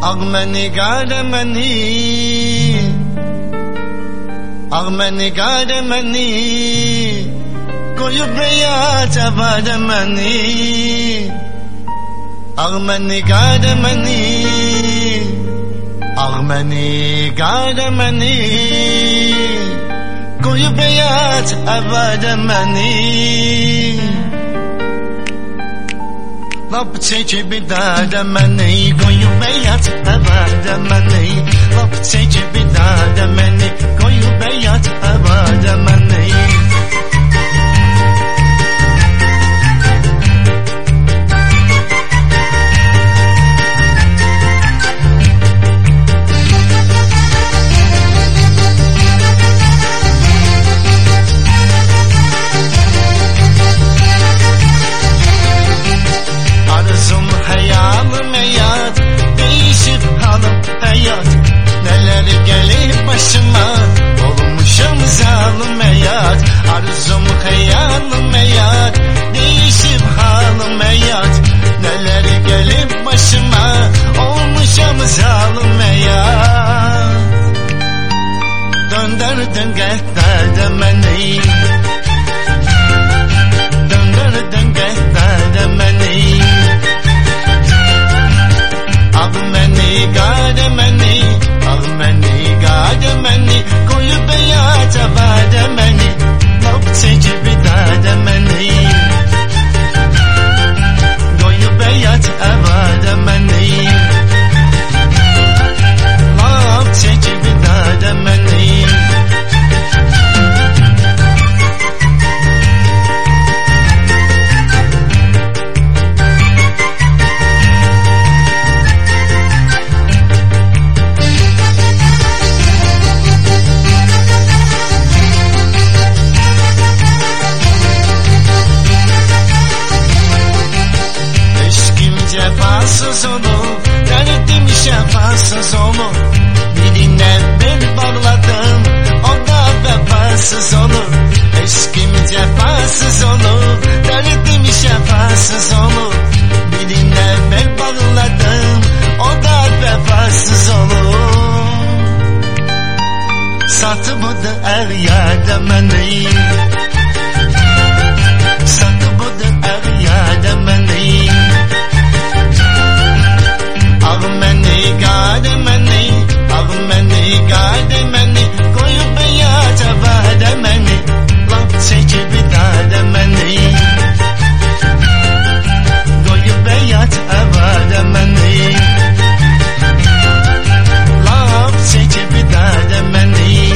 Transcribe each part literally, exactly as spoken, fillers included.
Ağmeni garemeni, ağmeni garemeni, koyup beyaz avademeni. Ağmeni garemeni, ağmeni garemeni, koyup beyaz avademeni. Lap çekip dademeni, koyup beyaz avademeni. Lap çekip dademeni, koyup beyaz avademeni. Arzum hayalım hayat, değişip halim hayat. Neler gelip başıma, olmuşum zalim hayat. Arzum hayalım hayat, değişip halim hayat. Neler gelip başıma, olmuşum zalim hayat. Döndürdün gehtada beni, döndürdün gehtada beni. Ağmeni garemeni, ağmeni garemeni, koyup beyaz avademeni. Lap çekip dademeni, koyup beyaz avademeni. Lap çekip dademeni. Cefasız olur, derdim şefasız olur. Birine bel bağladım, o da vefasız olur. Eşkim cefasız olur, derdim şefasız olur. Birine bel bağladım, o da vefasız olur. Satıbıdı er yademeni, satıbıdı er yademeni. Ağmeni garemeni, ağmeni garemeni, koyup beyaz avademeni. Lap çekip dademeni, koyup beyaz avademeni. Lap çekip dademeni.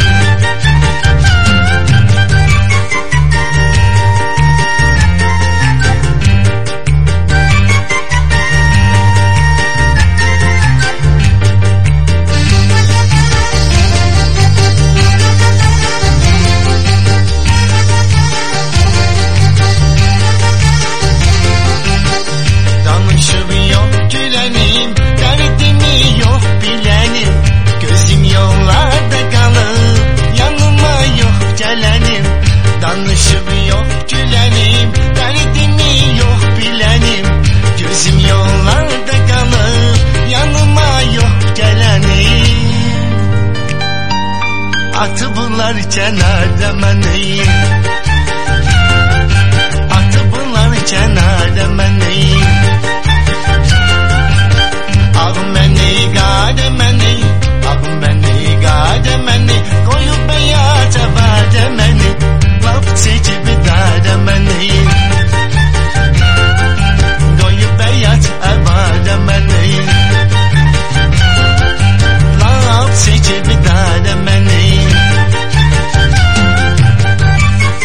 Danışıp yok gülenim, derdimi yok bilenim. Gözüm yollarda kalır, yanıma yok gelenim. Atı bularken ardemeni, atı bularken ardemeni. Ağmeni garemeni, ağmeni garemeni, koyup beyaz avademeni. Lap çekip dademeni, koyup beyaz avademeni. Lap çekip dademeni.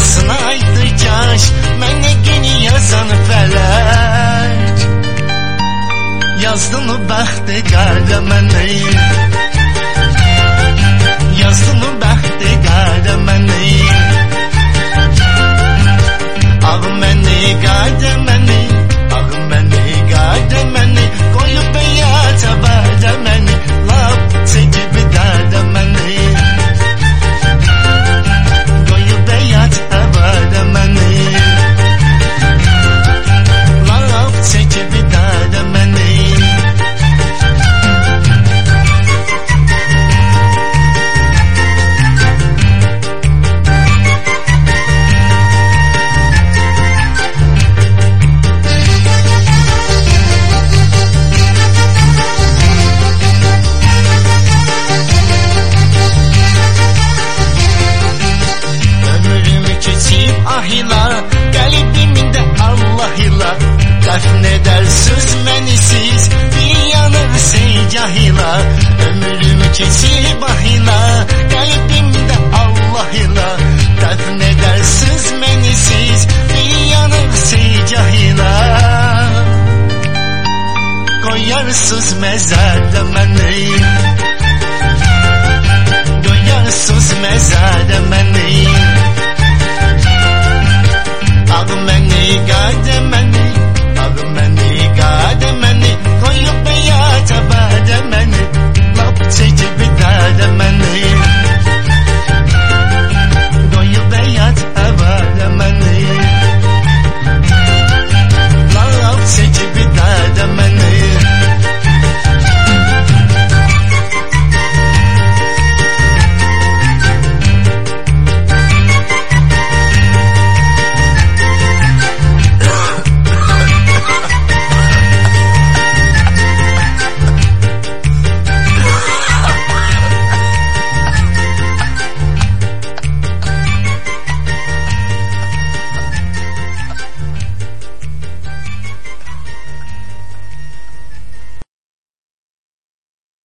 sınaydı caş məni günü yazan fələk. Yazdı mı bəxti qara məni, yazdı mı bəxti qara məni. Ağ məni qara məni, ağ məni qara məni, qoyub bəyat avara məni, lap çəkib dara məni, qoyub bəyat avara məni, lap çəkib dara məni. Ahila, qəlbimdə Allah ila, dəfn edərsiz məni siz, bir yanır seycahila. Ömrüm keçib ahila, qəlbimdə Allah ila, dəfn edərsiz məni siz, bir yanır seycahila. Qoyarsız məzar